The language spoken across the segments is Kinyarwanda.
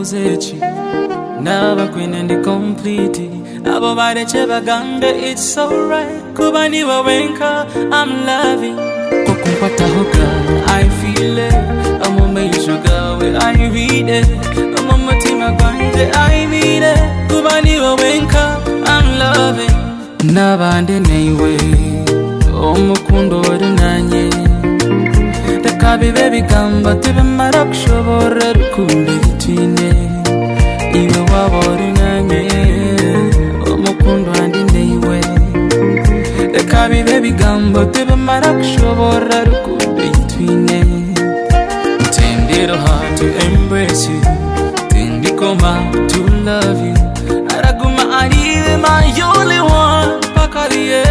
Zechi Naba queen and the complete Abo bareche baganda it's alright Kuba niwa wenka I'm loving Kukumpata hoka I feel it I'm a major girl where I read it I'm a matima gwande I mean it Kuba niwa wenka I'm loving Nabande neiwe Omukundo nanye Takabi baby gamba Tibe marakshobora rukunde bitwine Iwe wabori nanye Omukundo andi neiwe Takabi baby gamba Tibe marakshobora rukunde bitwine Tendero hard to embrace you Tendikoma to love you Araguma ariwe my only one Pakariye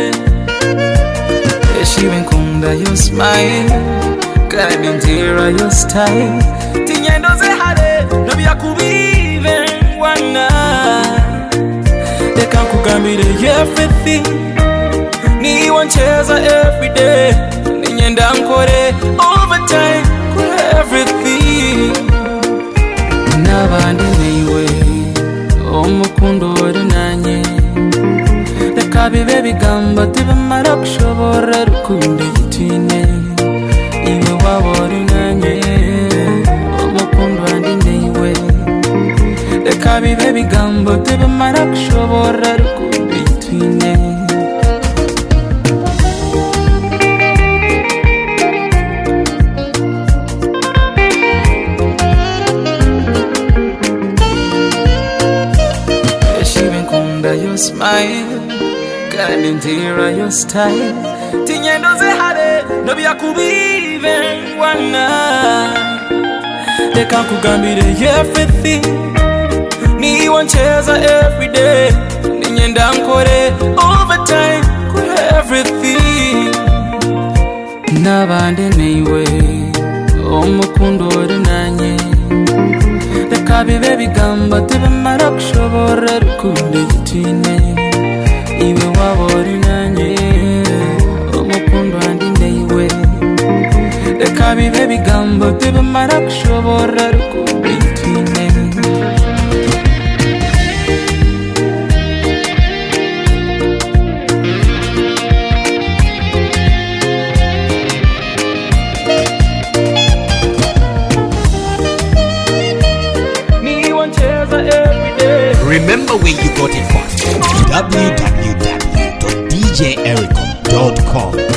She went kunda your smile Kalindira your style Tinyendo ze hade No biya kubive wana Deka kugambire everything Ni wancheza everyday Ninyenda nkore overtime everything Nabande neiwe Omukundo nanye Kabi baby gamba tibe marakshobora rukunde yitwine Iwe wabori nanye Omukundo andi neiwe Kabi baby gamba tibe marakshobora rukunde yitwine Shibe nkunda your smile Kalindira your style Tinyendo ze hade No biya kubive wana Deka kugambire everything Ni wancheza everyday Ninyenda nkore overtime everything Nabande neiwe Omukundo nanye Deka bibe bigamba Tibe marakshobora rukunde yitwine Iwe wabori nanye Omukundo andi neiwe Kabi baby gambo Tibe marakshobora rukunde yitwine Ni wancheza everyday Remember where you got it from www.djericom.com